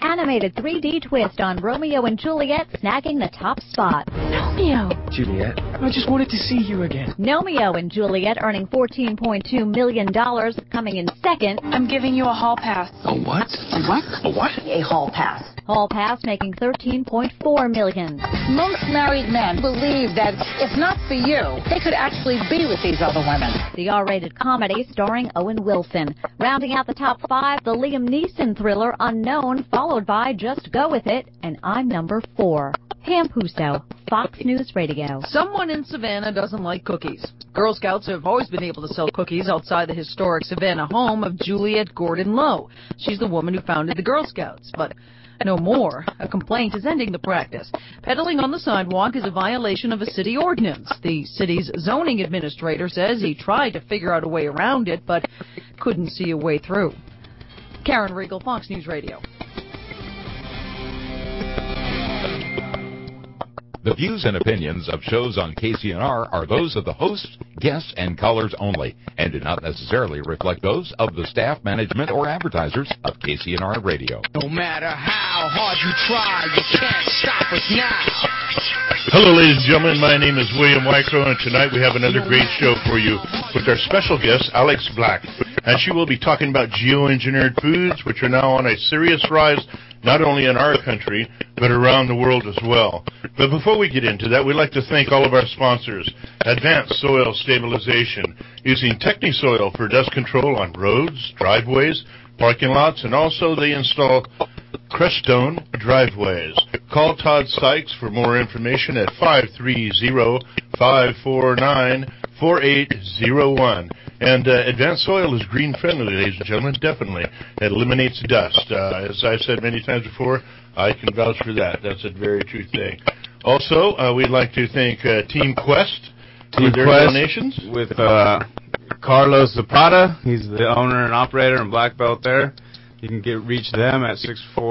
animated 3D twist on Romeo and Juliet snagging the top spot. Romeo! Juliet, I just wanted to see you again. Romeo and Juliet earning $14.2 million, coming in second. I'm giving you a hall pass. A what? A what? A what? A hall pass. Hall pass making $13.4 million. Most married men believe that if not for you, they could actually be with these other women. The R-rated comedy starring Owen Wilson. Rounding out the top 5, the Liam Neeson thriller Unknown, followed by Just Go With It, and I'm number 4. Pam Pusto, Fox News Radio. Someone in Savannah doesn't like cookies. Girl Scouts have always been able to sell cookies outside the historic Savannah home of Juliet Gordon Lowe. She's the woman who founded the Girl Scouts, but no more. A complaint is ending the practice. Peddling on the sidewalk is a violation of a city ordinance. The city's zoning administrator says he tried to figure out a way around it, but couldn't see a way through. Karen Riegel, Fox News Radio. The views and opinions of shows on KCNR are those of the hosts, guests, and callers only, and do not necessarily reflect those of the staff, management, or advertisers of KCNR Radio. No matter how hard you try, you can't stop us now. Hello, ladies and gentlemen. My name is William Wycrow, and tonight we have another great show for you with our special guest, Alex Black. And she will be talking about geoengineered foods, which are now on a serious rise, not only in our country, but around the world as well. But before we get into that, we'd like to thank all of our sponsors. Advanced Soil Stabilization, using Technisoil for dust control on roads, driveways, parking lots, and also they install Crestone driveways. Call Todd Sykes for more information at 530-549-4801. And Advanced Soil is green friendly, ladies and gentlemen, definitely. It eliminates dust. As I've said many times before, I can vouch for that. That's a very true thing. Also, we'd like to thank Team Quest for their donations. With Carlos Zapata. He's the owner and operator and black belt there. You can reach them at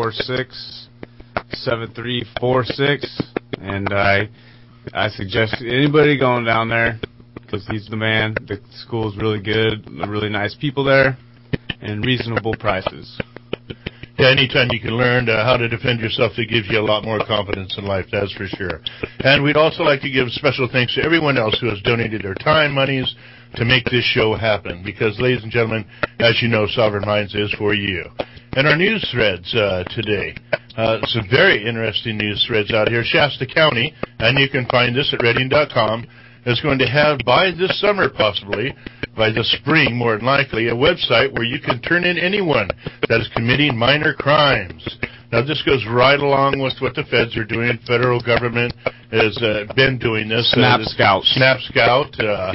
646-7346. And I suggest anybody going down there, because he's the man. The school's really good, really nice people there, and reasonable prices. Yeah, anytime you can learn how to defend yourself, it gives you a lot more confidence in life, that's for sure. And we'd also like to give special thanks to everyone else who has donated their time, monies, to make this show happen. Because, ladies and gentlemen, as you know, Sovereign Minds is for you. And our news threads today. Some very interesting news threads out here. Shasta County, and you can find this at Reading.com, is going to have, by this summer possibly, by the spring more than likely, a website where you can turn in anyone that is committing minor crimes. Now, this goes right along with what the feds are doing. Federal government has been doing this. Snap Scout. Snap Scout.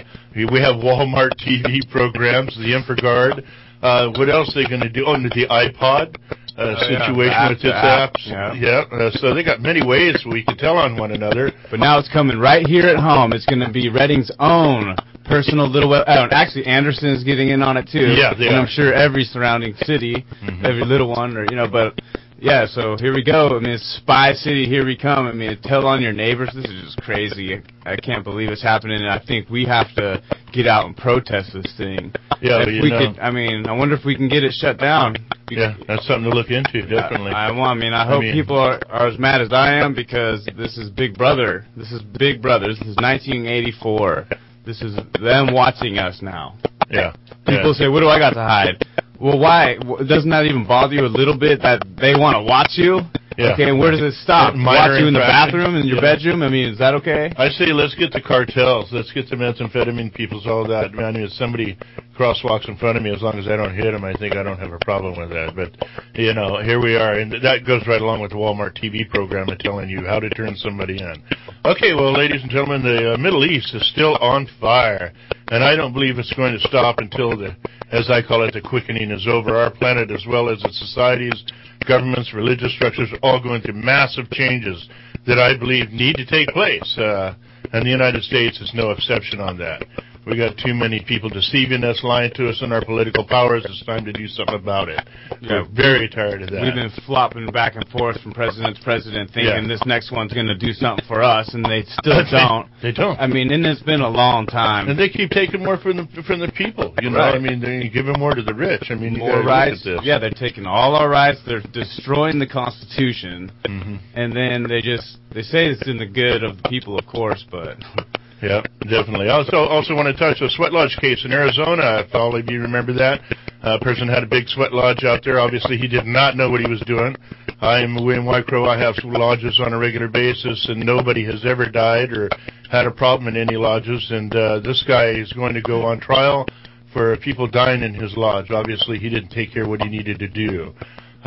We have Walmart TV programs, the InfraGard. What else are they going to do? Oh, the iPod situation with its apps. So they got many ways we can tell on one another. But now it's coming right here at home. It's going to be Reading's own personal little web. Actually, Anderson is getting in on it too. Yeah, and I'm sure every surrounding city, every little one, or but. Yeah, so here we go. I mean, it's Spy City, here we come. I mean, tell on your neighbors. This is just crazy. I can't believe it's happening, and I think we have to get out and protest this thing. Yeah, if we could, I mean, I wonder if we can get it shut down. Yeah, that's something to look into, definitely. I hope people are as mad as I am, because this is Big Brother. This is Big Brother. This is 1984. This is them watching us now. Yeah. People say, what do I got to hide? Well, why? Doesn't that even bother you a little bit that they want to watch you? Yeah. Okay, and where does it stop? Watch you in the bathroom, in your bedroom? I mean, is that okay? I say let's get the cartels. Let's get the methamphetamine peoples, all that. I mean, if somebody crosswalks in front of me, as long as I don't hit them, I think I don't have a problem with that. But, here we are. And that goes right along with the Walmart TV program of telling you how to turn somebody in. Okay, well, ladies and gentlemen, the Middle East is still on fire. And I don't believe it's going to stop until as I call it, the quickening is over. Our planet, as well as its societies, governments, religious structures, are all going through massive changes that I believe need to take place. And the United States is no exception on that. We got too many people deceiving us, lying to us in our political powers. It's time to do something about it. We're very tired of that. We've been flopping back and forth from president to president, thinking this next one's going to do something for us, and they still don't. They don't. I mean, and it's been a long time. And they keep taking more from the people. You know, Right. I mean, they're giving more to the rich. I mean, More rights. Yeah, they're taking all our rights. They're destroying the Constitution, and then they say it's in the good of the people, of course, but. Yeah, definitely. Also want to touch a sweat lodge case in Arizona. If all of you remember that, a person had a big sweat lodge out there. Obviously, he did not know what he was doing. I'm William Wycrow. I have lodges on a regular basis, and nobody has ever died or had a problem in any lodges. And this guy is going to go on trial for people dying in his lodge. Obviously, he didn't take care of what he needed to do.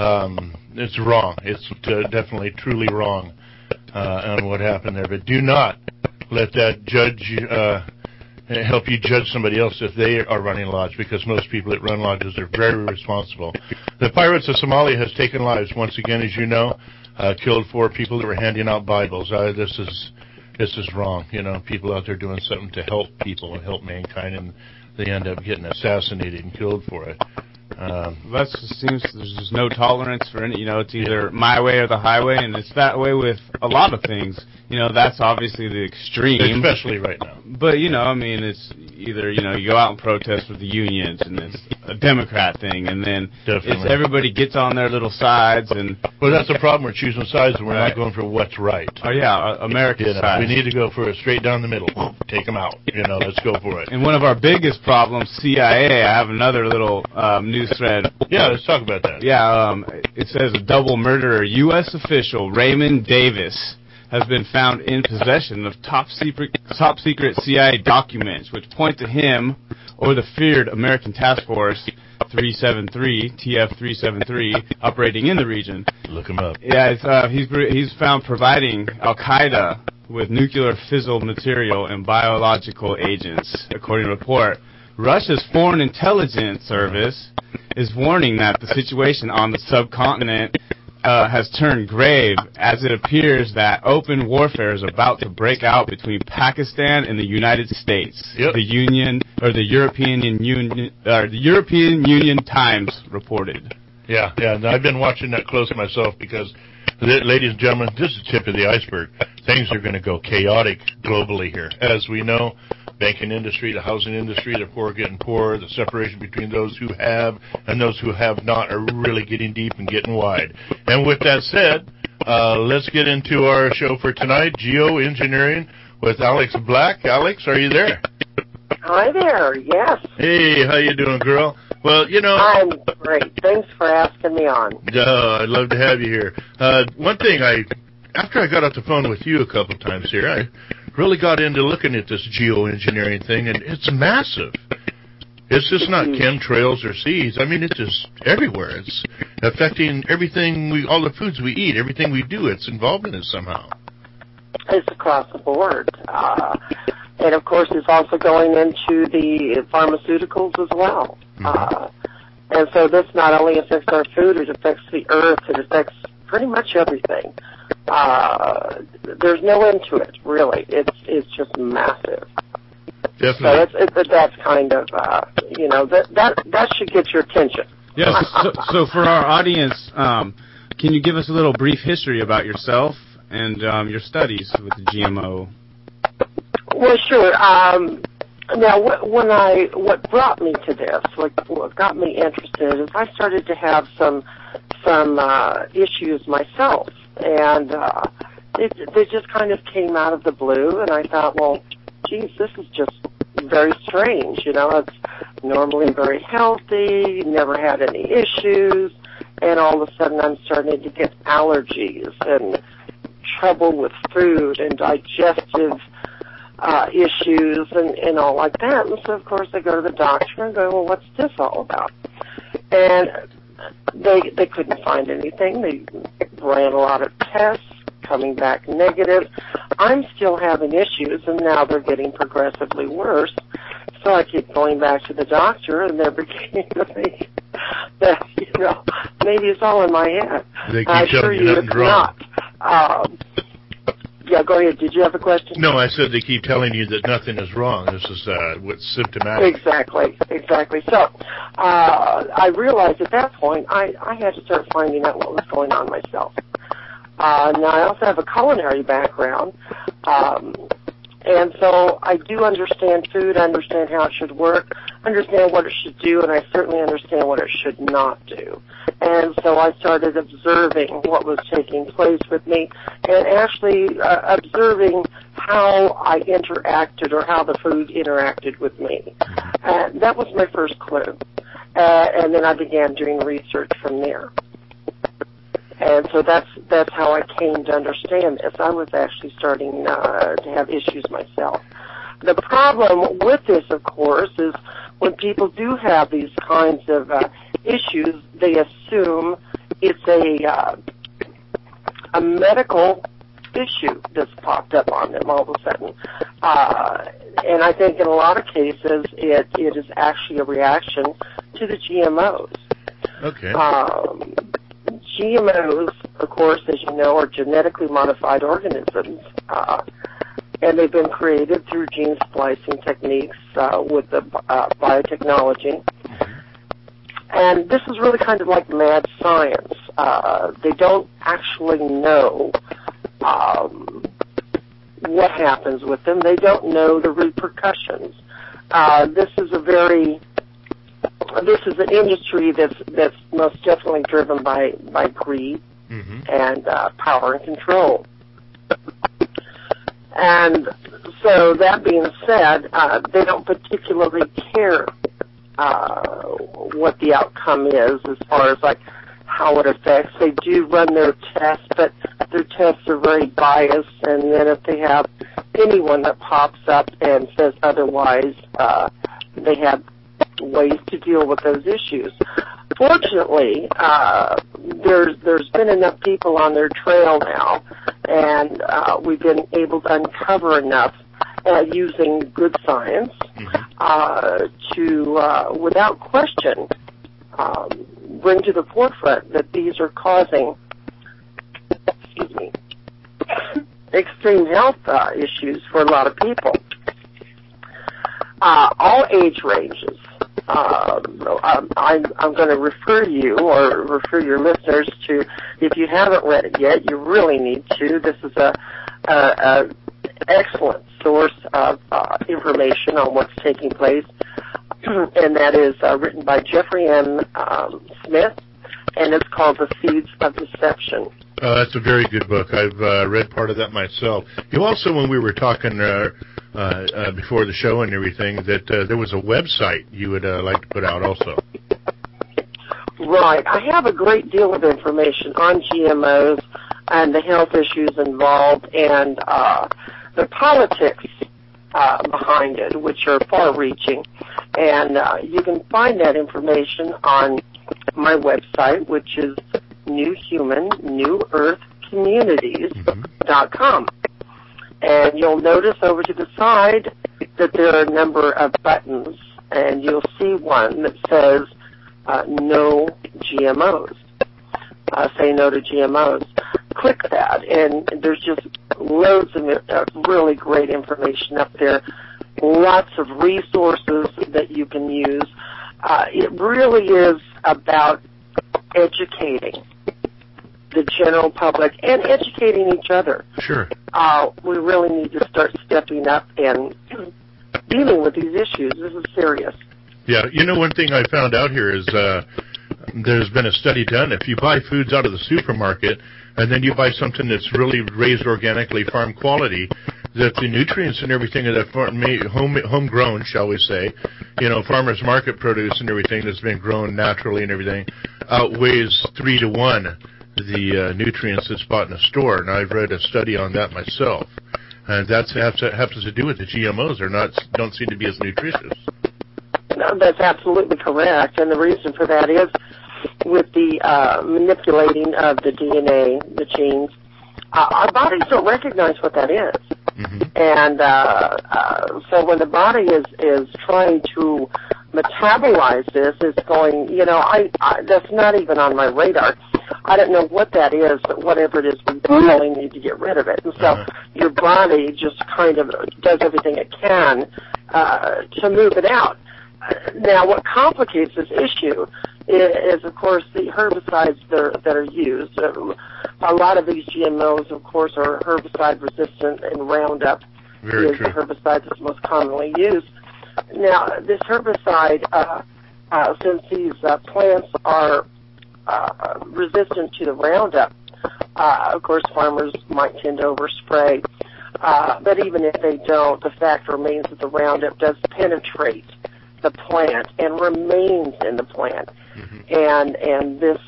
It's wrong. It's definitely, truly wrong on what happened there. But do not let that judge help you judge somebody else if they are running a lodge, because most people that run lodges are very responsible. The Pirates of Somalia has taken lives once again, as you know, killed 4 people that were handing out Bibles. This is wrong. You know, people out there doing something to help people and help mankind, and they end up getting assassinated and killed for it. That just seems there's just no tolerance for any. You know, it's either my way or the highway, and it's that way with a lot of things. You know, that's obviously the extreme, especially right now. But you know, I mean, it's either you go out and protest with the unions, and it's a Democrat thing, and then it's everybody gets on their little sides, and well, that's the problem. We're choosing sides, and we're not going for what's right. Oh yeah, America's side. We need to go for a straight down the middle. Take them out. Let's go for it. And one of our biggest problems, CIA. I have another little news thread. Yeah, let's talk about that. Yeah, it says a double murderer, U.S. official Raymond Davis, has been found in possession of top secret CIA documents, which point to him or the feared American Task Force 373, TF-373, operating in the region. Look him up. Yeah, he's found providing Al-Qaeda with nuclear fissile material and biological agents, according to a report. Russia's Foreign Intelligence Service is warning that the situation on the subcontinent has turned grave, as it appears that open warfare is about to break out between Pakistan and the United States. Yep. The European Union Times reported. Yeah, and I've been watching that close myself because, ladies and gentlemen, this is the tip of the iceberg. Things are going to go chaotic globally here. As we know, banking industry, the housing industry, the poor getting poorer, the separation between those who have and those who have not are really getting deep and getting wide. And with that said, let's get into our show for tonight, Geoengineering with Alex Black. Alex, are you there? Hi there, yes. Hey, how you doing, girl? Well, I'm great. Thanks for asking me on. I'd love to have you here. One thing, after I got off the phone with you a couple times here, I really got into looking at this geoengineering thing, and it's massive. It's just not chemtrails or seeds. I mean, it's just everywhere. It's affecting everything, all the foods we eat, everything we do. It's involved in it somehow. It's across the board. And, of course, it's also going into the pharmaceuticals as well. And so this not only affects our food, it affects the earth, it affects pretty much everything. There's no end to it, really. It's just massive. Definitely. So that's kind of, that should get your attention. Yes. So for our audience, can you give us a little brief history about yourself and your studies with the GMO? Well, sure. Now, what brought me to this, what got me interested, is I started to have some issues myself, and they just kind of came out of the blue, and I thought, well, geez, this is just very strange. It's normally very healthy, never had any issues, and all of a sudden I'm starting to get allergies and trouble with food and digestive issues and all like that. And so, of course, I go to the doctor and go, well, what's this all about? And they couldn't find anything. They ran a lot of tests, coming back negative. I'm still having issues, and now they're getting progressively worse. So I keep going back to the doctor, and they're beginning to think that, maybe it's all in my head. They keep telling you nothing's wrong. Yeah, go ahead. Did you have a question? No, I said they keep telling you that nothing is wrong. This is what's symptomatic. Exactly. So I realized at that point I had to start finding out what was going on myself. Now, I also have a culinary background, and so I do understand food, I understand how it should work, understand what it should do, and I certainly understand what it should not do. And so I started observing what was taking place with me and actually observing how I interacted or how the food interacted with me. And that was my first clue. And then I began doing research from there. And so that's how I came to understand this. I was actually starting to have issues myself. The problem with this, of course, is when people do have these kinds of issues, they assume it's a medical issue that's popped up on them all of a sudden. And I think in a lot of cases it is actually a reaction to the GMOs. Okay. GMOs, of course, as you know, are genetically modified organisms, and they've been created through gene splicing techniques with the biotechnology. And this is really kind of like mad science. They don't actually know what happens with them. They don't know the repercussions. This is an industry that's most definitely driven by greed and power and control. And so that being said, they don't particularly care what the outcome is as far as like how it affects. They do run their tests, but their tests are very biased, and then if they have anyone that pops up and says otherwise, they have ways to deal with those issues. Fortunately, there's been enough people on their trail now, and we've been able to uncover enough using good science to, without question, bring to the forefront that these are causing, extreme health issues for a lot of people. All age ranges. I'm going to refer you or refer your listeners to, if you haven't read it yet, you really need to. This is a excellent source of information on what's taking place, and that is written by Jeffrey M. Smith, and it's called The Seeds of Deception. That's a very good book. I've read part of that myself. You also, when we were talking before the show and everything, that there was a website you would like to put out also. Right. I have a great deal of information on GMOs and the health issues involved and the politics behind it, which are far-reaching. And you can find that information on my website, which is NewHumanNewEarthCommunities.com. And you'll notice over to the side that there are a number of buttons, and you'll see one that says No GMOs. Say no to GMOs. Click that, and there's just loads of really great information up there, lots of resources that you can use. It really is about educating the general public and educating each other. Sure. We really need to start stepping up and dealing with these issues. This is serious. Yeah, you know, one thing I found out here is there's been a study done. If you buy foods out of the supermarket and then you buy something that's really raised organically, farm quality, that the nutrients and everything of that homegrown, shall we say, you know, farmers market produce and everything that's been grown naturally and everything outweighs 3 to 1 the nutrients that's bought in a store. And I've read a study on that myself. And that happens to do with the GMOs. Don't seem to be as nutritious. No, that's absolutely correct. And the reason for that is with the manipulating of the DNA, the genes, our bodies don't recognize what that is. Mm-hmm. And so when the body is trying to metabolize this, it's going, you know, that's not even on my radar. I don't know what that is, but whatever it is, we really need to get rid of it. And so your body just kind of does everything it can to move it out. Now, what complicates this issue is, of course, the herbicides that are used. A lot of these GMOs, of course, are herbicide-resistant, and Roundup is the herbicide that's most commonly used. Now, this herbicide, since these plants are resistant to the Roundup, of course, farmers might tend to overspray. But even if they don't, the fact remains that the Roundup does penetrate the plant and remains in the plant, and this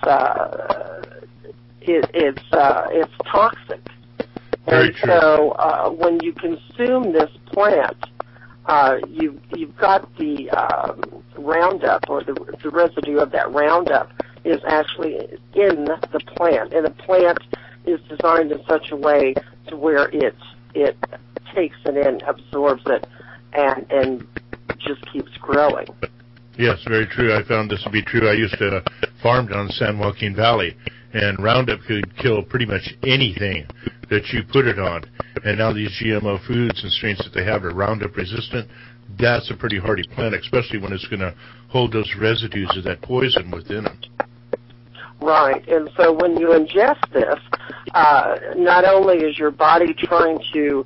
it's toxic. Very true. So when you consume this plant, you've got the Roundup, or the residue of that Roundup is actually in the plant, and the plant is designed in such a way to where it takes it in, absorbs it, and just keeps growing. Yes, very true. I found this to be true. I used to farm down in San Joaquin Valley, and Roundup could kill pretty much anything that you put it on. And now these GMO foods and strains that they have are Roundup resistant. That's a pretty hardy plant, especially when it's going to hold those residues of that poison within it. Right, and so when you ingest this, not only is your body trying to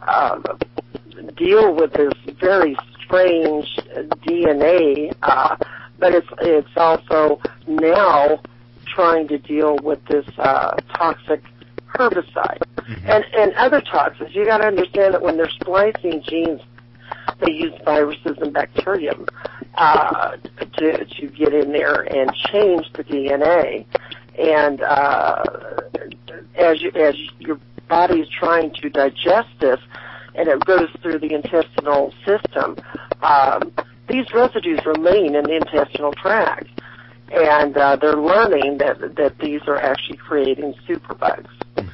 deal with this very strange DNA, but it's also now trying to deal with this toxic herbicide and other toxins. You got to understand that when they're splicing genes, they use viruses and bacterium to get in there and change the DNA. And as your body is trying to digest this, and it goes through the intestinal system, these residues remain in the intestinal tract, and they're learning that these are actually creating superbugs.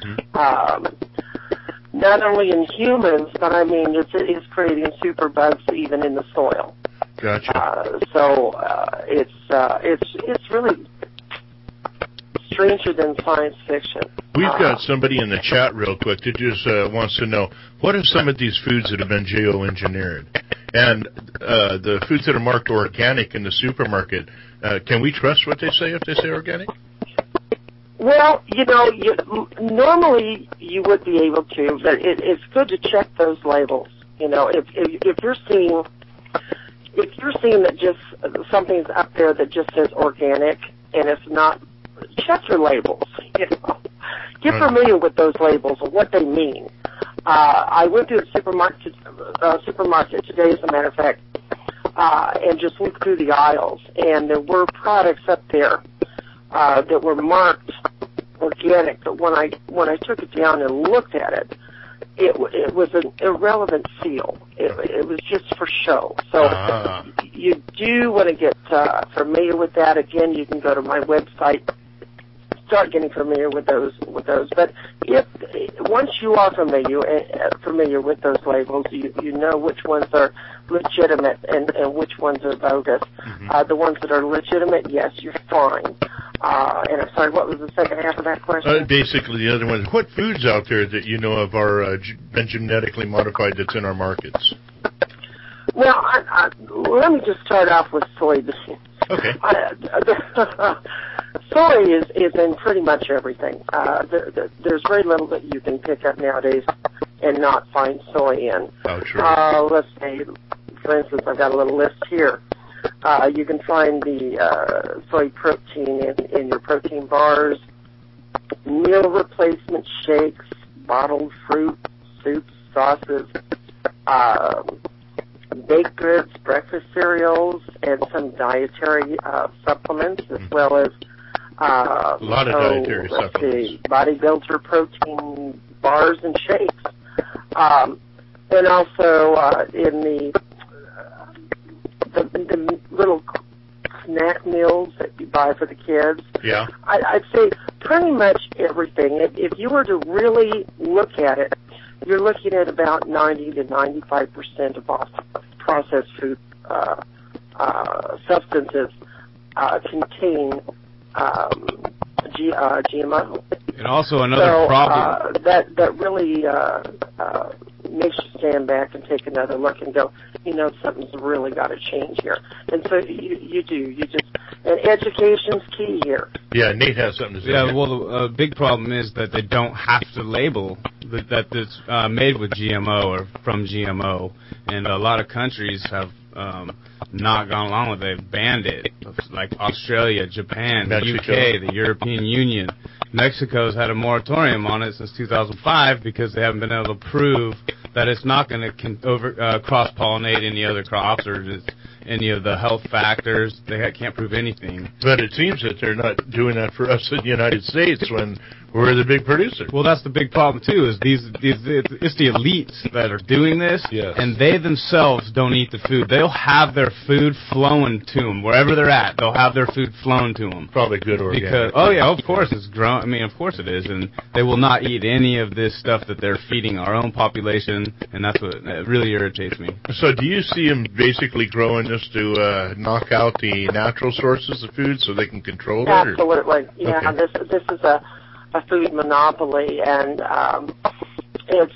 Not only in humans, but I mean, it's creating superbugs even in the soil. Gotcha. So it's really stranger than science fiction. We've got somebody in the chat real quick that just wants to know, what are some of these foods that have been geoengineered? And the foods that are marked organic in the supermarket, can we trust what they say if they say organic? Well, normally you would be able to, but it's good to check those labels. If you're seeing that just something's up there that just says organic and it's not, check your labels. Get familiar with those labels and what they mean. I went to the supermarket today, as a matter of fact, and just looked through the aisles, and there were products up there that were marked organic, but when I took it down and looked at it, it was an irrelevant seal. It was just for show. So you do want to get familiar with that. Again, you can go to my website, start getting familiar with those. But once you are familiar with those labels, you know which ones are legitimate and which ones are bogus. The ones that are legitimate, yes, you're fine. And I'm sorry, what was the second half of that question? Basically, the other one is, what foods out there that you know of are been genetically modified that's in our markets? Well, let me just start off with soybeans. Okay. Soy is in pretty much everything. There's very little that you can pick up nowadays and not find soy in. Oh, true. Let's say, for instance, I've got a little list here. You can find the soy protein in your protein bars, meal replacement shakes, bottled fruit, soups, sauces, baked goods, breakfast cereals, and some dietary supplements, as well as a lot of dietary supplements. Bodybuilder protein bars and shakes. And also in the little snack meals that you buy for the kids. Yeah. I'd say pretty much everything. If you were to really look at it, you're looking at about 90 to 95% of all processed food substances contain GMO. And also another problem. That really makes you stand back and take another look and go, something's really got to change here. And so you do. And education's key here. Yeah, Nate has something to say. Yeah, well, the big problem is that they don't have to label that it's made with GMO or from GMO. And a lot of countries have not gone along with it. They've banned it, like Australia, Japan, Mexico. the UK, the European Union. Mexico's had a moratorium on it since 2005 because they haven't been able to prove that it's not going to cross-pollinate any other crops or just any of the health factors. They can't prove anything. But it seems that they're not doing that for us in the United States when we're the big producer. Well, that's the big problem, too, is it's the elites that are doing this, yes. And they themselves don't eat the food. They'll have their food flown to them. Wherever they're at, they'll have their food flown to them. Probably good organic. Because, oh, yeah, of course it's grown. I mean, of course it is. And they will not eat any of this stuff that they're feeding our own population, and that's what really irritates me. So do you see them basically growing this to knock out the natural sources of food so they can control it? Absolutely. Yeah, okay. This is a food monopoly, and it's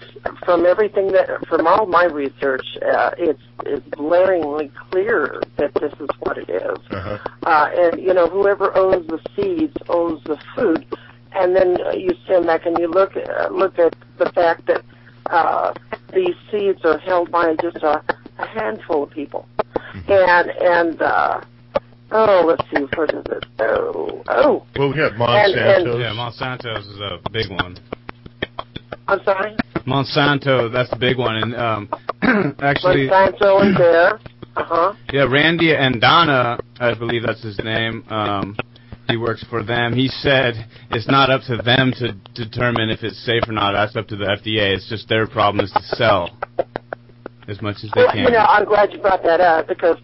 from all my research, it's blaringly clear that this is what it is. Uh-huh. And whoever owns the seeds owns the food, and then you stand back and you look at the fact that these seeds are held by just a handful of people, and let's see, what is it? Well, we have Monsanto. Yeah, Monsanto's is a big one. I'm sorry? Monsanto, that's the big one. And actually, Monsanto and there. Uh-huh. Yeah, Randy Andana, I believe that's his name. He works for them. He said it's not up to them to determine if it's safe or not. That's up to the FDA. It's just their problem is to sell as much as they can. I'm glad you brought that up because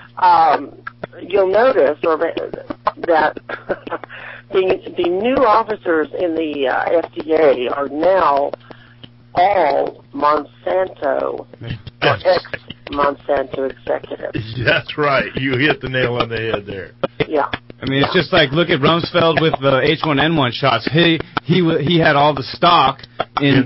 you'll notice that the new officers in the FDA are now all Monsanto or ex-Monsanto executives. That's right. You hit the nail on the head there. Yeah. I mean, it's just like look at Rumsfeld with the H1N1 shots. He had all the stock in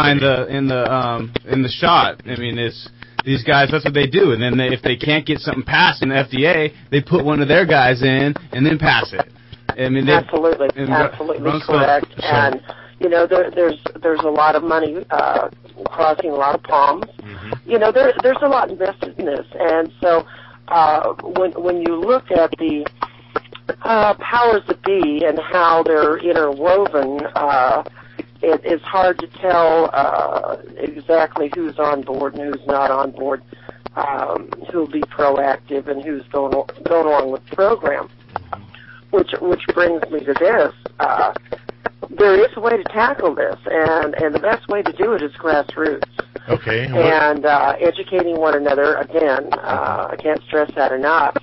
the shot. I mean, it's these guys. That's what they do. And then if they can't get something passed in the FDA, they put one of their guys in and then pass it. I mean, absolutely correct. And there's a lot of money crossing a lot of palms. Mm-hmm. There's a lot invested in this, and so when you look at the powers that be and how they're interwoven, it's hard to tell exactly who's on board and who's not on board, who'll be proactive and who's going along with the program. Which brings me to this. There is a way to tackle this, and the best way to do it is grassroots. Okay. And educating one another, again, I can't stress that enough,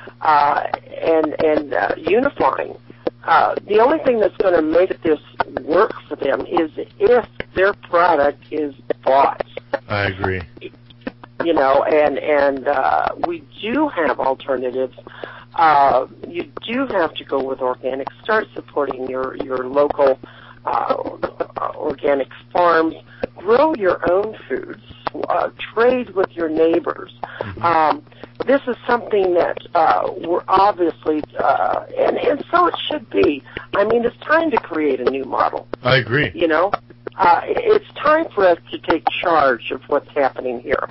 and unifying. The only thing that's going to make this work for them is if their product is bought. I agree. And we do have alternatives. You do have to go with organic. Start supporting your local organic farms. Grow your own foods. Trade with your neighbors. Mm-hmm. This is something that we're obviously, and so it should be. I mean, it's time to create a new model. I agree. It's time for us to take charge of what's happening here.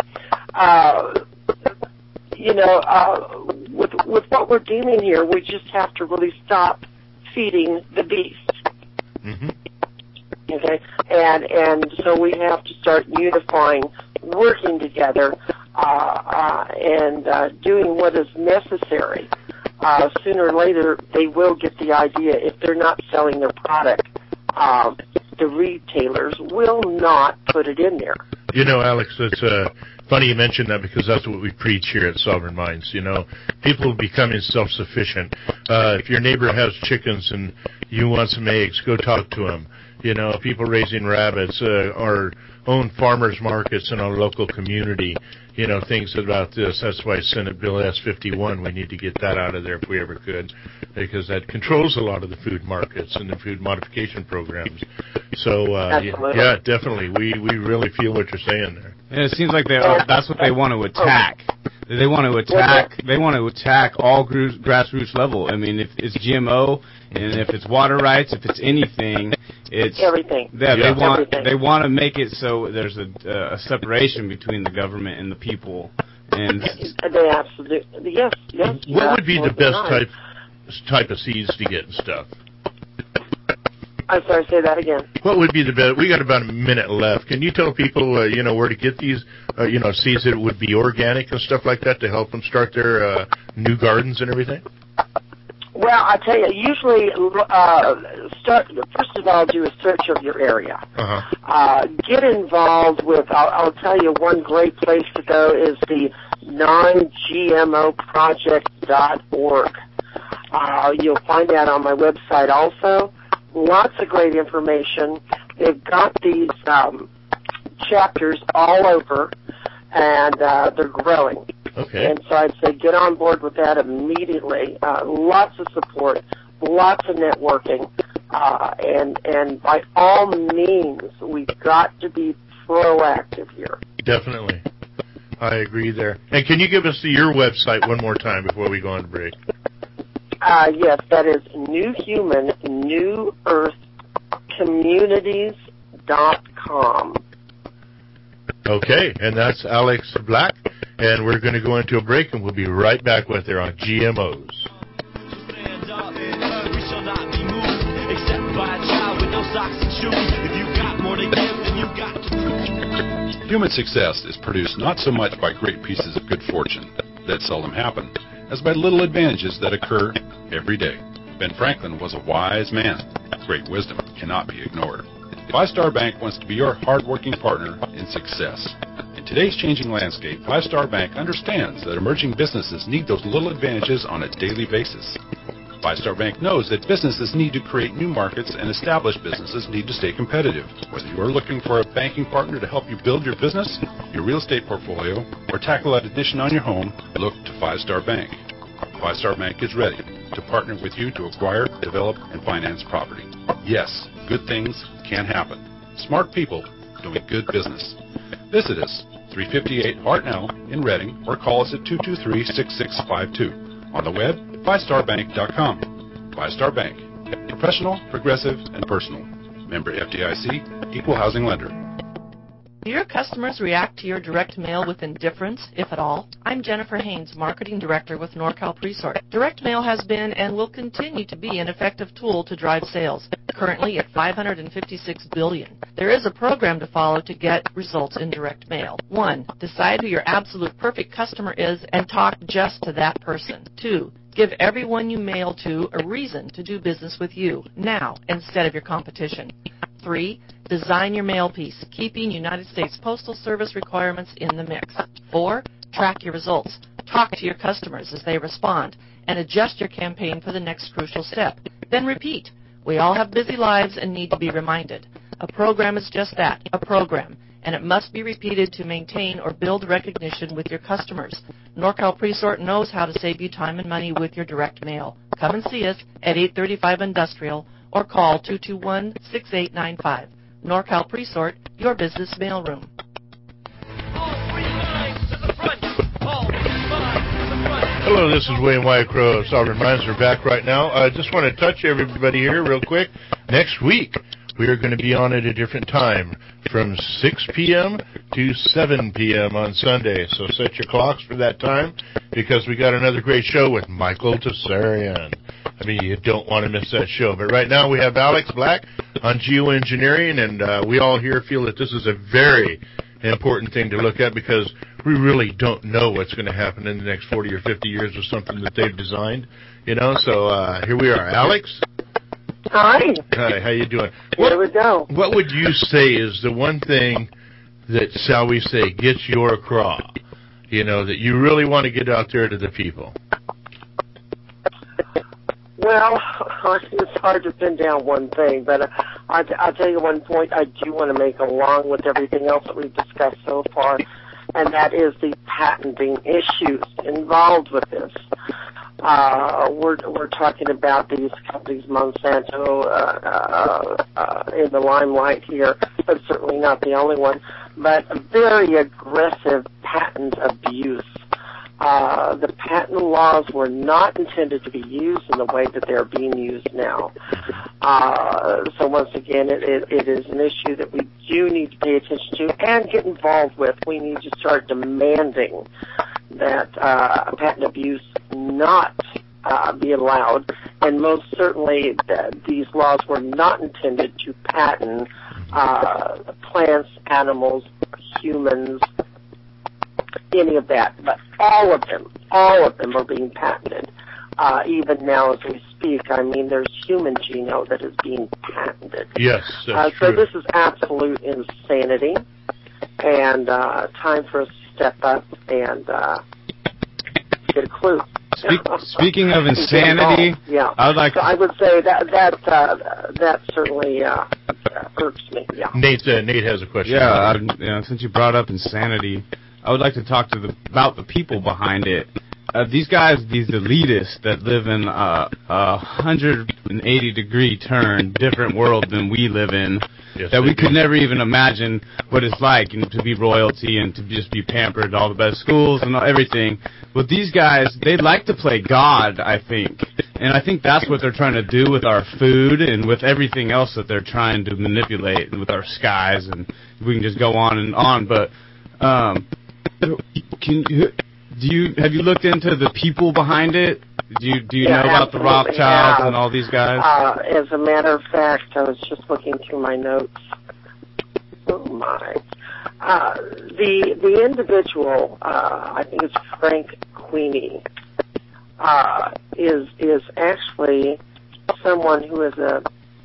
With what we're dealing here, we just have to really stop feeding the beast. Mm-hmm. Okay, and so we have to start unifying, working together, and doing what is necessary. Sooner or later, they will get the idea. If they're not selling their product, the retailers will not put it in there. Alex, it's funny you mentioned that because that's what we preach here at Sovereign Minds. People becoming self-sufficient. If your neighbor has chickens and you want some eggs, go talk to him. people raising rabbits, our own farmers markets in our local community, things about this. That's why Senate Bill S-51, we need to get that out of there if we ever could, because that controls a lot of the food markets and the food modification programs. So, yeah, definitely. We really feel what you're saying there. And it seems like that's what they want to attack. They want to attack all grassroots level. I mean, if it's GMO and if it's water rights, if it's anything, it's everything. They want to make it so there's a separation between the government and the people. And they absolutely yes. What would be the best type of seeds to get and stuff? I'm sorry, say that again. What would be the best? We got about a minute left. Can you tell people, where to get these, seeds that would be organic and stuff like that to help them start their new gardens and everything? Well, I tell you, usually, first of all, do a search of your area. Get involved with. I'll tell you, one great place to go is the nongmoproject.org. You'll find that on my website also. Lots of great information. They've got these chapters all over, and they're growing. Okay. And so I'd say get on board with that immediately. Lots of support, lots of networking, and by all means, we've got to be proactive here. Definitely. I agree there. And can you give us your website one more time before we go on break? Yes, that is newhumannewearthcommunities.com. Okay, and that's Alex Black, and we're going to go into a break, and we'll be right back with her on GMOs. Stand up, we shall not be moved, except by a child with no socks and shoes. If you got more to give, then you got to. Human success is produced not so much by great pieces of good fortune that seldom happen, as by little advantages that occur every day. Ben Franklin was a wise man. Great wisdom cannot be ignored. Five Star Bank wants to be your hard-working partner in success. In today's changing landscape, Five Star Bank understands that emerging businesses need those little advantages on a daily basis. Five Star Bank knows that businesses need to create new markets and established businesses need to stay competitive. Whether you're looking for a banking partner to help you build your business, your real estate portfolio, or tackle that addition on your home, look to Five Star Bank. Five Star Bank is ready to partner with you to acquire, develop, and finance property. Yes, good things can happen. Smart people doing good business. Visit us, 358 Hartnell in Reading, or call us at 223-6652. On the web, FiveStarBank.com. Five Star Bank. Professional, progressive, and personal. Member FDIC, Equal Housing Lender. Do your customers react to your direct mail with indifference, if at all? I'm Jennifer Haynes, Marketing Director with NorCal Presort. Direct mail has been and will continue to be an effective tool to drive sales, currently at $556 billion. There is a program to follow to get results in direct mail. 1. Decide who your absolute perfect customer is and talk just to that person. 2. Give everyone you mail to a reason to do business with you now instead of your competition. 3. Design your mail piece, keeping United States Postal Service requirements in the mix. 4. Track your results. Talk to your customers as they respond and adjust your campaign for the next crucial step. Then repeat. We all have busy lives and need to be reminded. A program is just that, a program, and it must be repeated to maintain or build recognition with your customers. NorCal Presort knows how to save you time and money with your direct mail. Come and see us at 835 Industrial or call 221-6895. NorCal Presort, your business mailroom. Hello, this is William Wycrow of Sovereign Minds. We're back right now. I just want to touch everybody here real quick. Next week, we are going to be on at a different time, from 6 p.m. to 7 p.m. on Sunday. So set your clocks for that time, because we got another great show with Michael Tessarian. I mean, you don't want to miss that show. But right now we have Alex Black on geoengineering, and we all here feel that this is a very important thing to look at, because we really don't know what's going to happen in the next 40 or 50 years with something that they've designed. So here we are. Alex? Hi. Hi, how you doing? Here we go. What would you say is the one thing that, shall we say, gets your craw, that you really want to get out there to the people? Well, it's hard to pin down one thing, but I'll tell you one point I do want to make along with everything else that we've discussed so far, and that is the patenting issues involved with this. We're talking about these companies, Monsanto, in the limelight here, but certainly not the only one, but very aggressive patent abuse. The patent laws were not intended to be used in the way that they're being used now. So once again, it is an issue that we do need to pay attention to and get involved with. We need to start demanding that patent abuse not be allowed, and most certainly these laws were not intended to patent plants, animals, humans, any of that, but all of them are being patented. Even now as we speak, I mean, there's human genome that is being patented. Yes, that's so true. this is absolute insanity, and time for us to step up and get a clue. Speaking of insanity, yeah. I would like. So I would say that certainly irks me. Yeah. Nate has a question. Yeah, since you brought up insanity, I would like to talk to about the people behind it. These guys, these elitists that live in a 180-degree turn, different world than we live in, that we could never even imagine what it's like, and to be royalty and to just be pampered, all the best schools and everything. But these guys, they like to play God, I think. And I think that's what they're trying to do with our food and with everything else that they're trying to manipulate, and with our skies, and we can just go on and on. But have you looked into the people behind it? Do you know about the Rothschilds and all these guys? As a matter of fact, I was just looking through my notes. Oh my! The individual, I think it's Frank Queenie, is actually someone who is a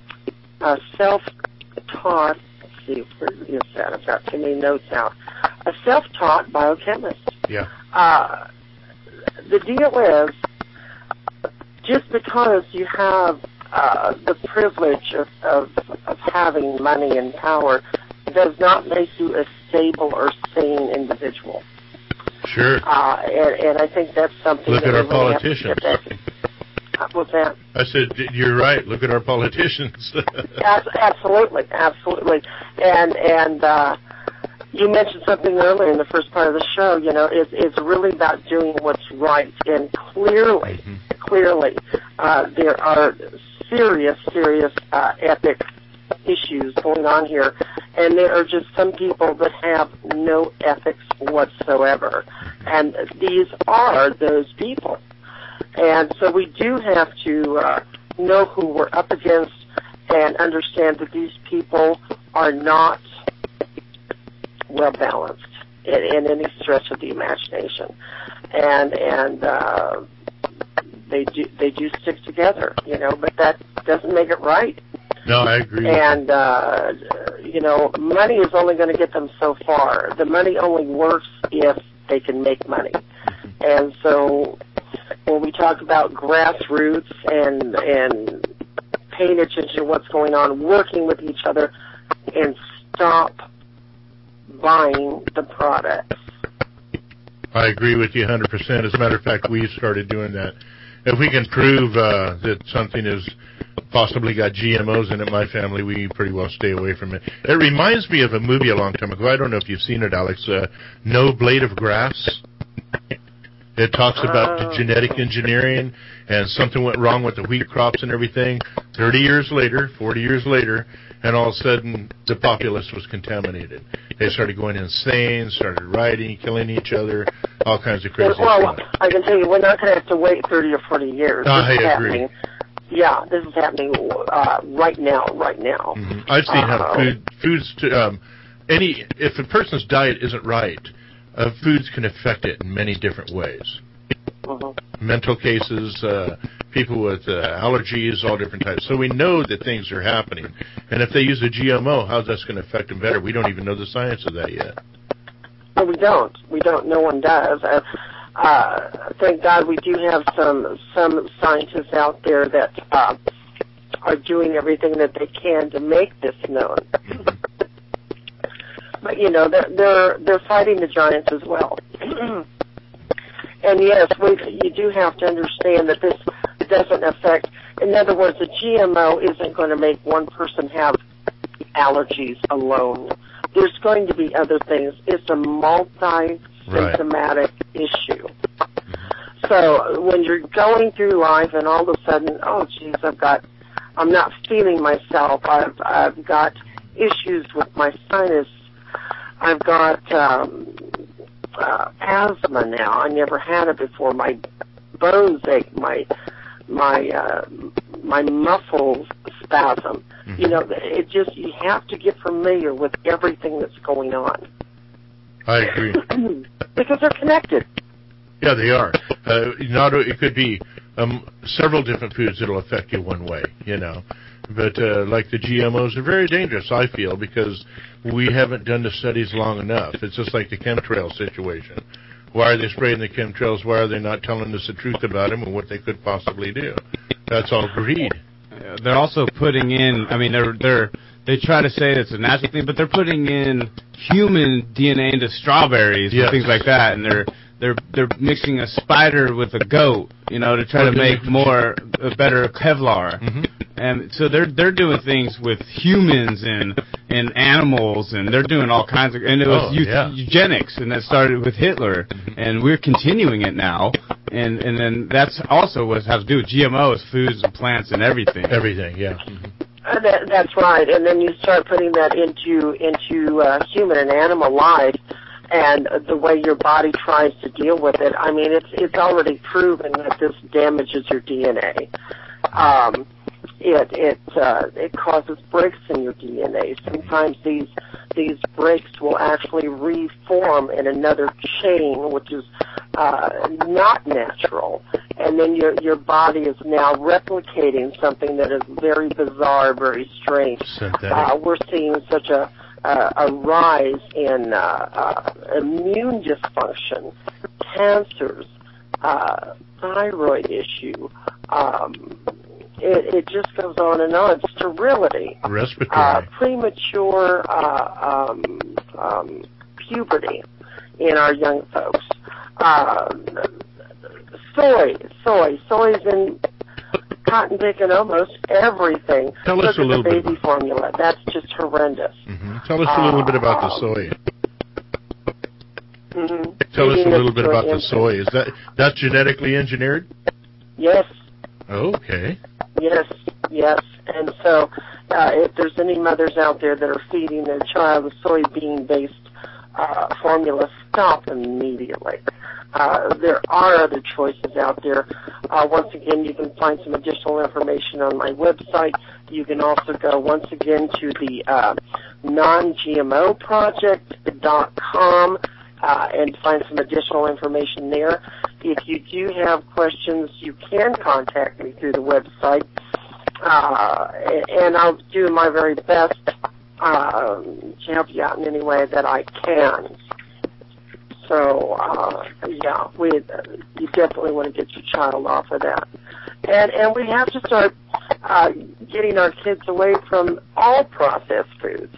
self-taught. Let's see, where is that? I've got too many notes out. A self-taught biochemist. Yeah. The deal is, just because you have the privilege of having money and power does not make you a stable or sane individual. Sure. And I think that's something. Look at our politicians. What's that? I said, you're right. Look at our politicians. Absolutely. And you mentioned something earlier in the first part of the show. You know, it's really about doing what's right. And clearly, there are serious ethics issues going on here. And there are just some people that have no ethics whatsoever. And these are those people. And so we do have to know who we're up against and understand that these people are not well balanced in any stretch of the imagination, and they do stick together, you know, but that doesn't make it right. No, I agree. And you know, money is only going to get them so far. The money only works if they can make money, and so when we talk about grassroots and paying attention to what's going on, working with each other, and stop buying the products. I agree with you 100%. As a matter of fact, we've started doing that. If we can prove that something has possibly got GMOs in it, my family, we pretty well stay away from it. It reminds me of a movie a long time ago. I don't know if you've seen it, Alex. No Blade of Grass. It talks about the genetic engineering, and something went wrong with the wheat crops and everything. 30 years later, 40 years later, and all of a sudden, the populace was contaminated. They started going insane, started rioting, killing each other, all kinds of crazy stuff. I can tell you, we're not going to have to wait 30 or 40 years. I agree. Yeah, this is happening right now. Mm-hmm. I've seen how if a person's diet isn't right, foods can affect it in many different ways. Mental cases, people with allergies, all different types. So we know that things are happening. And if they use a GMO, how's that going to affect them better? We don't even know the science of that yet. No, we don't. No one does. Thank God we do have some scientists out there that are doing everything that they can to make this known. But they're fighting the giants as well. And yes, you do have to understand that this doesn't affect. In other words, a GMO isn't going to make one person have allergies alone. There's going to be other things. It's a multi-symptomatic issue. So when you're going through life and all of a sudden, oh geez, I'm not feeling myself. I've got issues with my sinus. I've got asthma now. I never had it before. My bones ache. My muscles spasm. You have to get familiar with everything that's going on. I agree. Because they're connected. Yeah, they are. It could be several different foods that'll affect you one way, But like the GMOs are very dangerous, I feel, because we haven't done the studies long enough. It's just like the chemtrail situation. Why are they spraying the chemtrails? Why are they not telling us the truth about them and what they could possibly do? That's all greed. They're also putting in, they try to say it's a natural thing, but they're putting in human DNA into strawberries and things like that, and they're mixing a spider with a goat, to try to make a better Kevlar. And so they're doing things with humans and animals, and they're doing all kinds of, and it was eugenics, and that started with Hitler, and we're continuing it now, and then that's also what has to do with GMOs, foods and plants and everything. Everything, yeah. That's right, and then you start putting that into human and animal life, and the way your body tries to deal with it. I mean, it's already proven that this damages your DNA. It causes breaks in your DNA. Sometimes these breaks will actually reform in another chain, which is not natural, and then your body is now replicating something that is very bizarre, very strange. We're seeing such a rise in immune dysfunction, cancers, thyroid issue. It just goes on and on. Sterility, respiratory, premature puberty in our young folks. Soy's in cotton picking almost everything. Tell us a little bit. Baby formula. That's just horrendous. Tell us a little bit about the soy. Tell us a little bit about the soy. Is that's genetically engineered? Yes. Okay. Yes. And so if there's any mothers out there that are feeding their child a soybean-based formula, stop them immediately. There are other choices out there. Once again, you can find some additional information on my website. You can also go, once again, to the non-GMOproject.com and find some additional information there. If you do have questions, you can contact me through the website, and I'll do my very best to help you out in any way that I can. So, you definitely want to get your child off of that. And we have to start getting our kids away from all processed foods.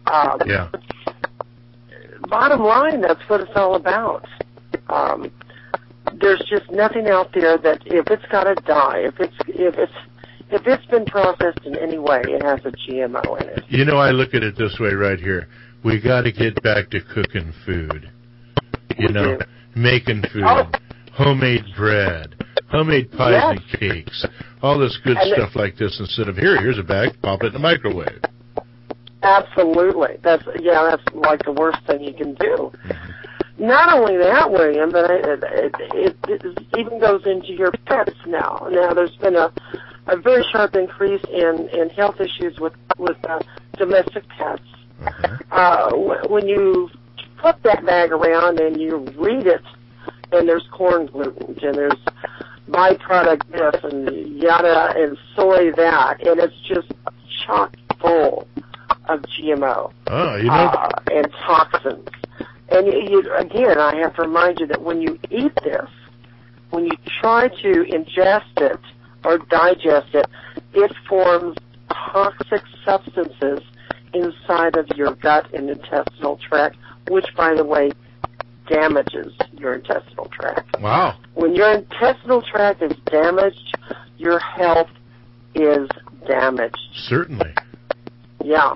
Bottom line, that's what it's all about. There's just nothing out there that if it's got to die, if it's been processed in any way, it has a GMO in it. I look at it this way right here. We got to get back to cooking food. Making food, homemade bread, homemade pies and cakes, all this good stuff like this instead of here's a bag, pop it in the microwave. Absolutely. That's like the worst thing you can do. Not only that, William, but it even goes into your pets now. Now, there's been a very sharp increase in health issues with domestic pets. When you flip that bag around and you read it, and there's corn gluten, and there's byproduct this, and yada, and soy that, and it's just chock full of GMO and toxins. And again, I have to remind you that when you eat this, when you try to ingest it or digest it, it forms toxic substances inside of your gut and intestinal tract, which, by the way, damages your intestinal tract. Wow. When your intestinal tract is damaged, your health is damaged. Certainly. Yeah.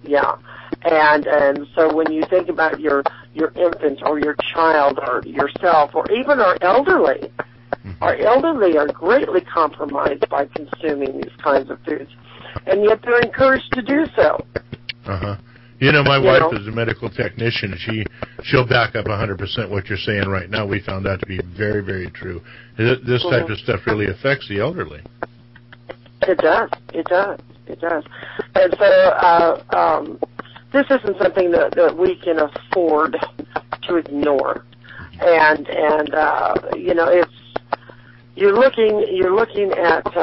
And so when you think about your infant or your child or yourself or even our elderly are greatly compromised by consuming these kinds of foods, and yet they're encouraged to do so. Uh-huh. My wife is a medical technician. She'll back up 100% what you're saying right now. We found that to be very, very true. This type of stuff really affects the elderly. It does. And so this isn't something that we can afford to ignore. And it's you're looking at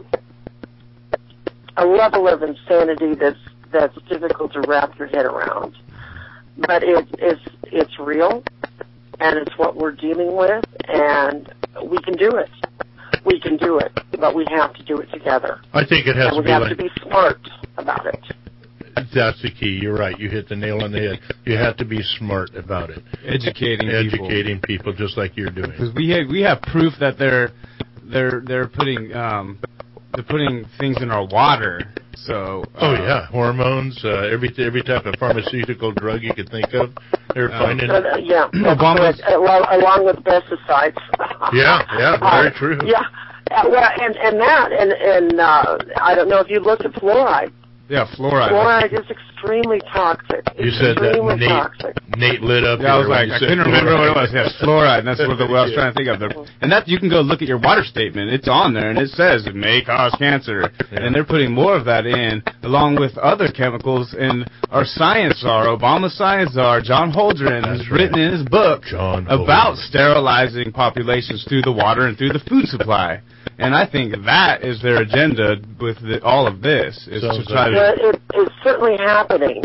a level of insanity that's difficult to wrap your head around. But it's real, and it's what we're dealing with, and we can do it. We can do it, but we have to do it together. I think it has to be we have to be smart about it. That's the key. You're right. You hit the nail on the head. You have to be smart about it. Educating people, just like you're doing. Because we have proof that they're putting things in our water. So hormones, every type of pharmaceutical drug you could think of, they're finding. Along with pesticides. Very true. And I don't know if you looked at fluoride. Yeah, fluoride. Fluoride is extremely toxic. You said that Nate lit up. Yeah, I was like, I couldn't remember what it was. Yeah, fluoride, and that's what I was trying to think of. And that you can go look at your water statement. It's on there, and it says it may cause cancer. Yeah. And they're putting more of that in, along with other chemicals. And our science czar, Obama's science czar, John Holdren, has written in his book about sterilizing populations through the water and through the food supply. And I think that is their agenda with all of this, is to try to... It's certainly happening.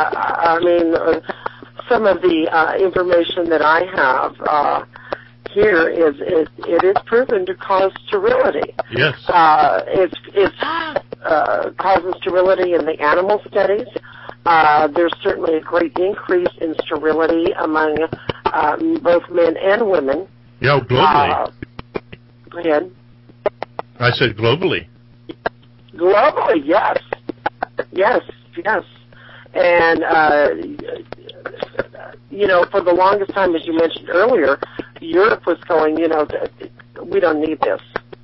Some of the information that I have here it is proven to cause sterility. Yes. It causes sterility in the animal studies. There's certainly a great increase in sterility among both men and women. Yeah, globally. Go ahead. I said globally. Globally, yes. And, for the longest time, as you mentioned earlier, Europe was going, we don't need this.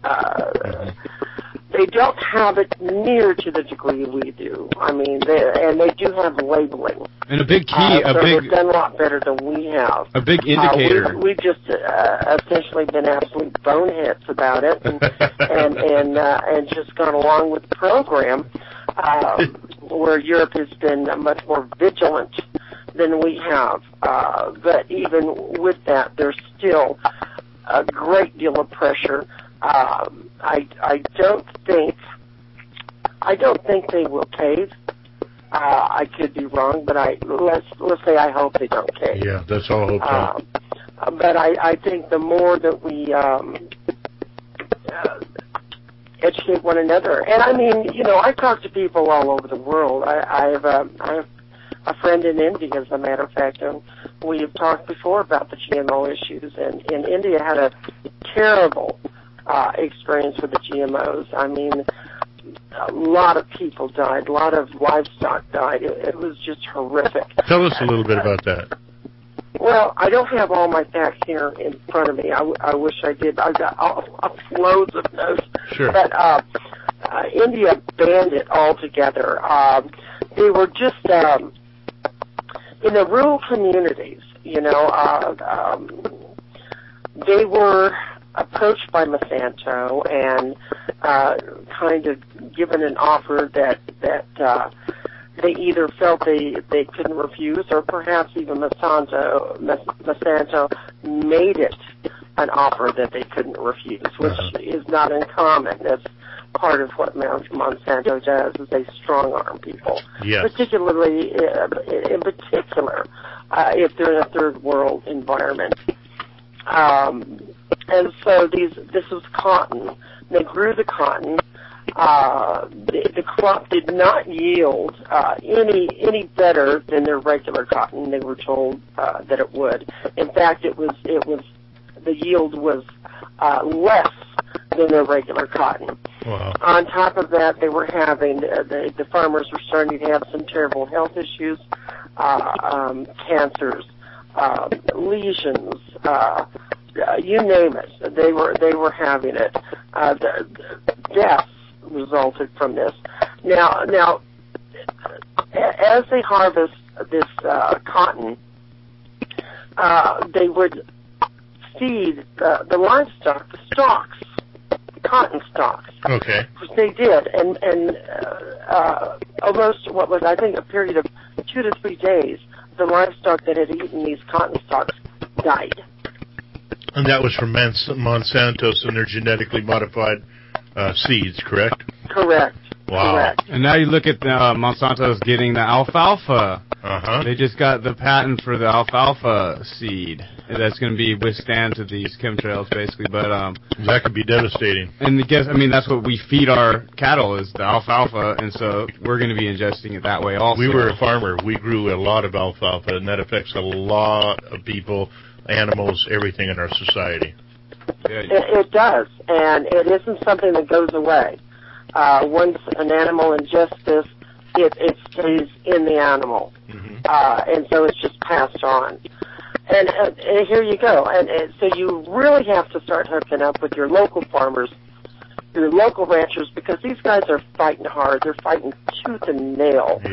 They don't have it near to the degree we do. They do have labeling. And a big key, they've done a lot better than we have. A big indicator. We've just essentially been absolute boneheads about it, and just gone along with the program, where Europe has been much more vigilant than we have. But even with that, there's still a great deal of pressure. I don't think they will cave. I could be wrong, but let's say I hope they don't cave. Yeah, that's all hope. But I think the more that we educate one another, and I talk to people all over the world. I have a friend in India, as a matter of fact, and we have talked before about the GMO issues, and India had a terrible experience with the GMOs. A lot of people died. A lot of livestock died. It was just horrific. Tell us a little bit about that. Well, I don't have all my facts here in front of me. I wish I did. I've got loads of notes. Sure. But India banned it altogether. They were just in the rural communities. They were approached by Monsanto and kind of given an offer that they either felt they couldn't refuse, or perhaps even Monsanto made it an offer that they couldn't refuse, which is not uncommon. That's part of what Monsanto does, is they strong-arm people, particularly in particular if they're in a third world environment. And so this was cotton. They grew the cotton. the crop did not yield any better than their regular cotton. They were told that it would. In fact, it was the yield was less than their regular cotton. Wow. On top of that, they were having the farmers were starting to have some terrible health issues, cancers, lesions, you name it. They were having it. The deaths resulted from this. Now, as they harvest this cotton, they would feed the livestock, the stalks, the cotton stalks. Okay. Which they did, and almost what was, I think, a period of 2 to 3 days, the livestock that had eaten these cotton stalks died. And that was from Monsanto and their genetically modified seeds, correct? Correct. Wow. Correct. And now you look at Monsanto's getting the alfalfa. Uh-huh. They just got the patent for the alfalfa seed. That's going to be withstand to these chemtrails, basically. But that could be devastating. And that's what we feed our cattle is the alfalfa, and so we're going to be ingesting it that way also. We were a farmer. We grew a lot of alfalfa, and that affects a lot of people, animals, everything in our society. It does, and it isn't something that goes away. Once an animal ingests this, it stays in the animal, and so it's just passed on. And here you go. And so you really have to start hooking up with your local farmers, your local ranchers, because these guys are fighting hard. They're fighting tooth and nail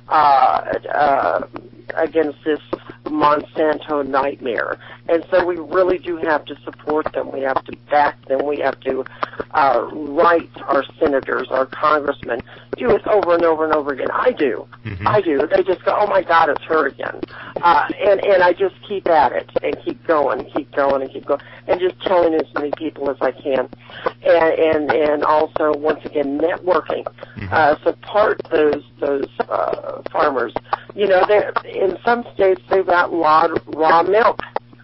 against this Monsanto nightmare. And so we really do have to support them. We have to back them. We have to write our senators, our congressmen, do it over and over and over again. I do. I do. They just go, oh, my God, it's her again. And I just keep at it and keep going and keep going and keep going and just telling as many people as I can. And also, once again, networking. Support those farmers. You know, in some states they've outlawed raw milk.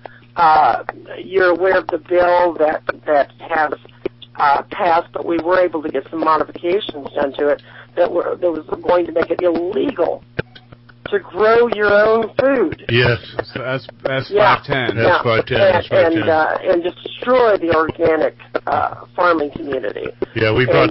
You're aware of the bill that has passed, but we were able to get some modifications done to it that was going to make it illegal to grow your own food. Yes. So that's 510. That's 510. And destroy the organic farming community. Yeah, we brought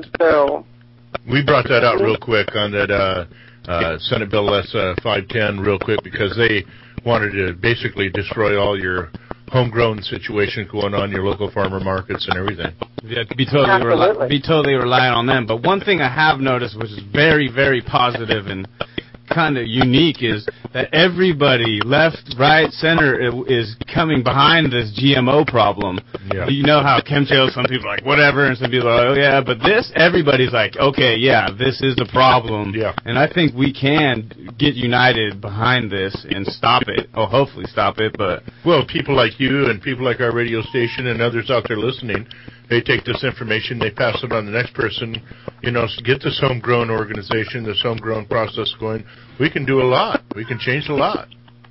that out real quick on that Senate Bill S 510 real quick because they wanted to basically destroy all your homegrown situation going on in your local farmer markets and everything. Yeah, be totally reliant on them. But one thing I have noticed, which is very, very positive and kind of unique, is that everybody, left, right, center, is coming behind this GMO problem. Yeah. You know how chemtrails, some people are like, whatever, and some people are like, oh, yeah, but this, everybody's like, okay, yeah, this is the problem. Yeah. And I think we can get united behind this and stop it, or hopefully stop it, but... Well, people like you and people like our radio station and others out there listening, they take this information, they pass it on to the next person, you know, get this homegrown organization, this homegrown process going. We can do a lot. We can change a lot.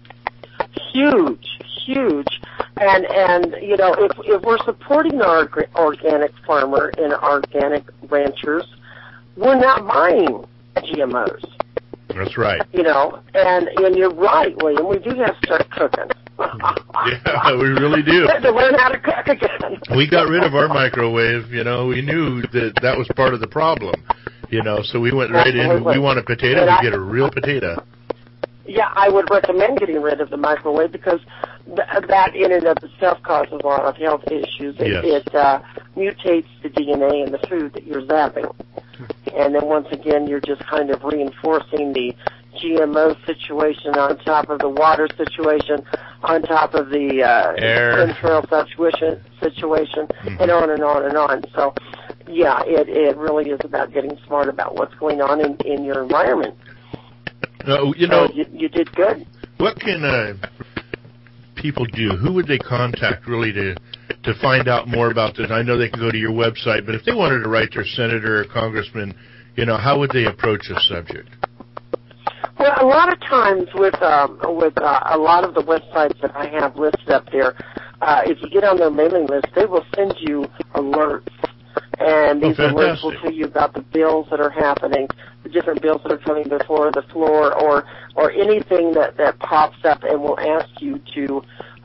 Huge. And you know, if we're supporting our organic farmer and organic ranchers, we're not buying GMOs. That's right. You know, and you're right, William. We do have to start cooking. Yeah, we really do. To learn how to cook again. We got rid of our microwave. You know, we knew that was part of the problem. You know, so we went right in. We want a potato. We get a real potato. Yeah, I would recommend getting rid of the microwave because that in and of itself causes a lot of health issues. It mutates the DNA in the food that you're zapping. And then once again, you're just kind of reinforcing the GMO situation on top of the water situation, on top of the chemtrail situation, and on and on and on. So, yeah, it really is about getting smart about what's going on in your environment. You know, you did good. What can people do? Who would they contact really to find out more about this? I know they can go to your website, but if they wanted to write their senator or congressman, you know, how would they approach this subject? Well, a lot of times with a lot of the websites that I have listed up there, if you get on their mailing list, they will send you alerts. And these alerts will tell you about the bills that are happening, the different bills that are coming before the floor, or anything that pops up, and will ask you to.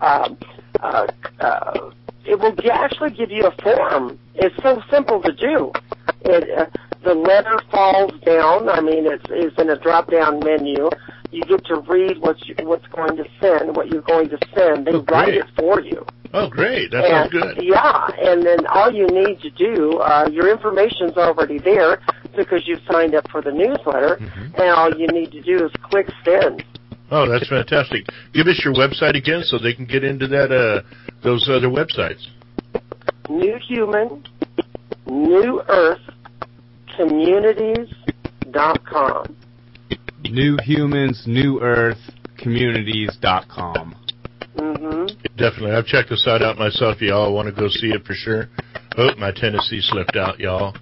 It will actually give you a form. It's so simple to do. The letter falls down. I mean, it's in a drop-down menu. You get to read what you're going to send. They write it for you. Oh, great. That sounds good. Yeah, and then all you need to do, your information's already there because you've signed up for the newsletter, and all you need to do is click send. Oh, that's fantastic. Give us your website again so they can get into that those other websites. New Human, New Earth, Communities.com. New Humans, New Earth, Communities.com. Definitely. I've checked the site out myself. Y'all want to go see it for sure. Oh, my Tennessee slipped out, y'all.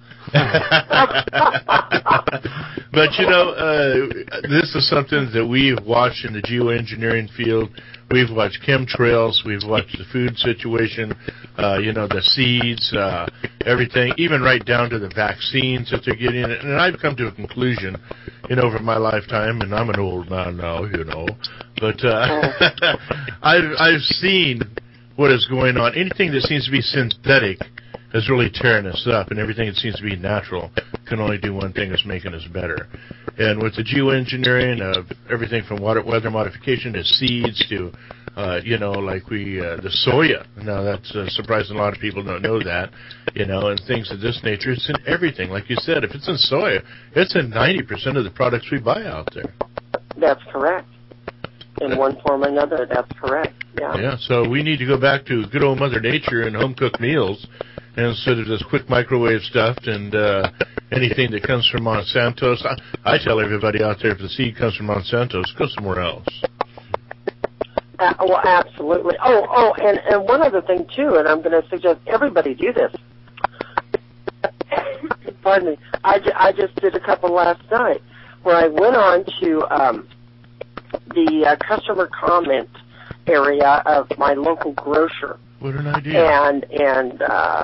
But, this is something that we've watched in the geoengineering field. We've watched chemtrails. We've watched the food situation, the seeds, everything, even right down to the vaccines that they're getting. And I've come to a conclusion, over my lifetime, and I'm an old man now, but I've seen what is going on. Anything that seems to be synthetic is really tearing us up, and everything that seems to be natural can only do one thing, is making us better. And with the geoengineering of everything from weather modification to seeds to, the soya. Now, that's surprising. A lot of people don't know that, and things of this nature. It's in everything. Like you said, if it's in soya, it's in 90% of the products we buy out there. That's correct. In one form or another, that's correct. Yeah. Yeah, so we need to go back to good old Mother Nature and home-cooked meals instead of this quick microwave stuff and anything that comes from Monsanto's. I tell everybody out there, if the seed comes from Monsanto's, go somewhere else. Well, absolutely. Oh, and one other thing, too, and I'm going to suggest everybody do this. Pardon me. I just did a couple last night where I went on to the customer comment area of my local grocer. What an idea. And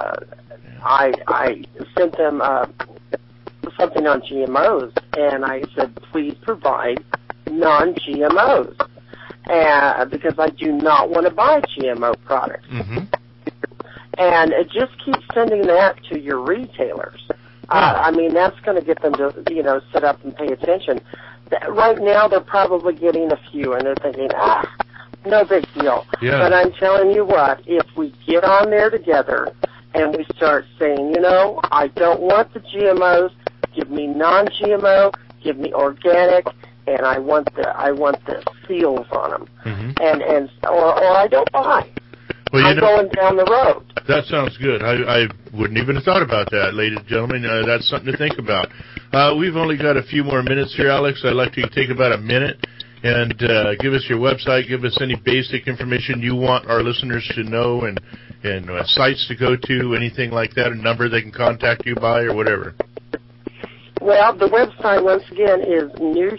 I sent them something on GMOs, and I said, please provide non-GMOs, because I do not want to buy GMO products. And just keep sending that to your retailers. I mean, that's going to get them to, sit up and pay attention. Right now, they're probably getting a few, and they're thinking, no big deal. Yeah. But I'm telling you what, if we get on there together and we start saying, I don't want the GMOs, give me non-GMO, give me organic, and I want the seals on them, or I don't buy. Well, I'm going down the road. That sounds good. I wouldn't even have thought about that, ladies and gentlemen. That's something to think about. We've only got a few more minutes here, Alex. I'd like to take about a minute and give us your website, give us any basic information you want our listeners to know, and sites to go to, anything like that, a number they can contact you by or whatever. Well, the website, once again, is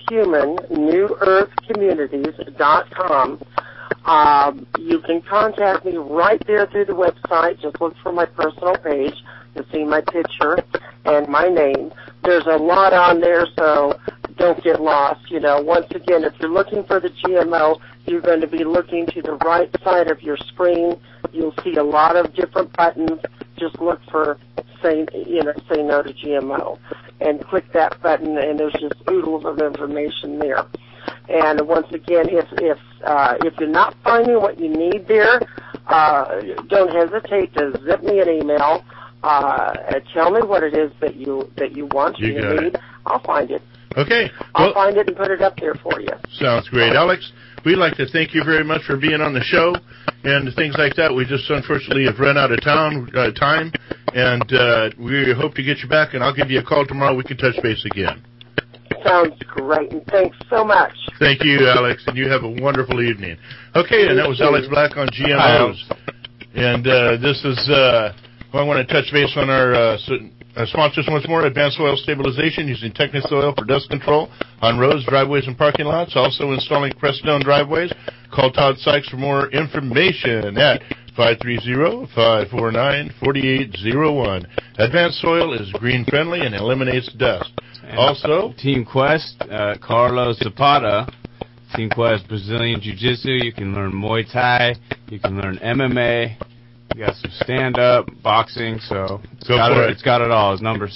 newhuman.newearthcommunities.com. You can contact me right there through the website. Just look for my personal page. You'll see my picture and my name. There's a lot on there, so don't get lost. Once again, if you're looking for the GMO, you're going to be looking to the right side of your screen. You'll see a lot of different buttons. Just look for say no to GMO, and click that button, and there's just oodles of information there. And once again, if you're not finding what you need there, don't hesitate to zip me an email. Tell me what it is that you want, you need. I'll find it. Okay. I'll find it and put it up there for you. Sounds great. Alex, we'd like to thank you very much for being on the show and things like that. We just unfortunately have run out of time, and we hope to get you back, and I'll give you a call tomorrow. We can touch base again. Sounds great, and thanks so much. Thank you, Alex, and you have a wonderful evening. Okay, and that was Alex Black on GMOs. And this is, I want to touch base on our sponsors once more, Advanced Soil Stabilization, using Technisoil for dust control on roads, driveways, and parking lots. Also installing Creststone driveways. Call Todd Sykes for more information at 530-549-4801. Advanced Soil is green friendly and eliminates dust. And also, Team Quest, Carlos Zapata. Team Quest Brazilian Jiu-Jitsu. You can learn Muay Thai. You can learn MMA. You got some stand-up, boxing, so it's got it all. His number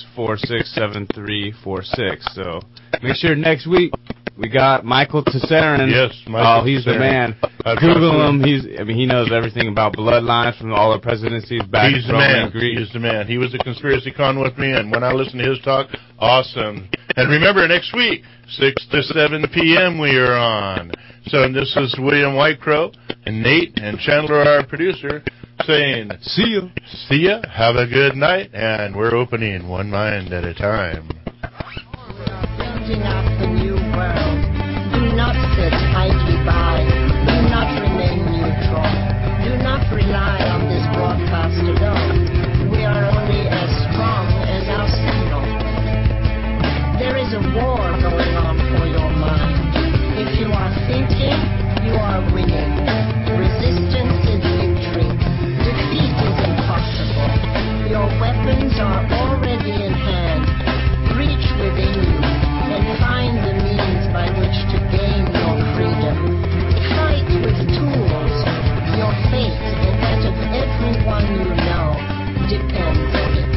646-7346. So make sure next week we got Michael Tesserin. Yes, Michael. Oh, he's Tesserin. the man. Google him. He knows everything about bloodlines from all the presidencies back. He's the man. He's the man. He was a conspiracy con with me, and when I listen to his talk, awesome. And remember, next week, 6 to 7 p.m. we are on. So this is William Whitecrow and Nate and Chandler, our producer, saying, see you. See ya. Have a good night. And we're opening one mind at a time. Building up the new world. Do not sit idly by. Do not remain neutral. Do not rely on this broadcast alone. We are only as strong as our signal. There is a war going on for your mind. If you are thinking, you are winning. Resistance is victory. Defeat is impossible. Your weapons are already in hand. Reach within you and find the means by which to gain your freedom. Fight with tools. Your fate and that of everyone you know depends on it.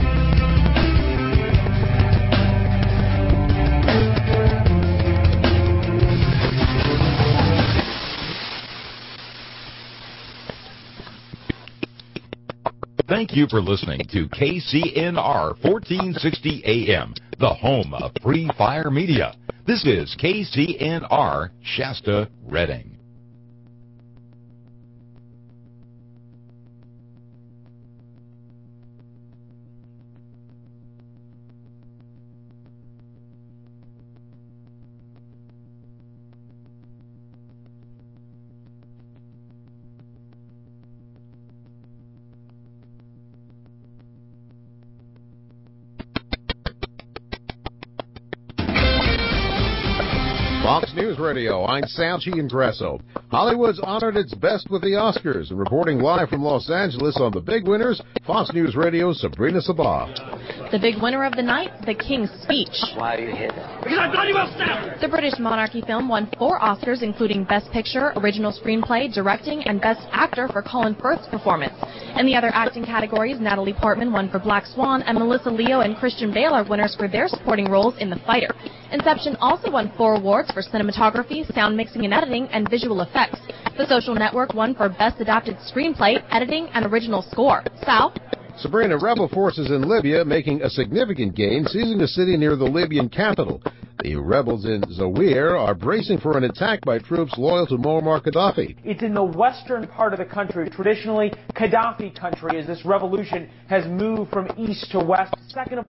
Thank you for listening to KCNR 1460 AM, the home of Free Fire Media. This is KCNR Shasta Redding. Fox News Radio, I'm Salchi Ingresso. Hollywood's honored its best with the Oscars, and reporting live from Los Angeles on the big winners, Fox News Radio's Sabrina Sabah. The big winner of the night, The King's Speech. Why are you here? Because I bloody well stabbed! The British monarchy film won 4 Oscars, including Best Picture, Original Screenplay, Directing, and Best Actor for Colin Firth's performance. In the other acting categories, Natalie Portman won for Black Swan, and Melissa Leo and Christian Bale are winners for their supporting roles in The Fighter. Inception also won 4 awards for cinematography, sound mixing and editing, and visual effects. The Social Network won for Best Adapted Screenplay, Editing, and Original Score. Sal? Sabrina, rebel forces in Libya making a significant gain, seizing a city near the Libyan capital. The rebels in Zawiya are bracing for an attack by troops loyal to Muammar Gaddafi. It's in the western part of the country, traditionally Gaddafi country, as this revolution has moved from east to west. Second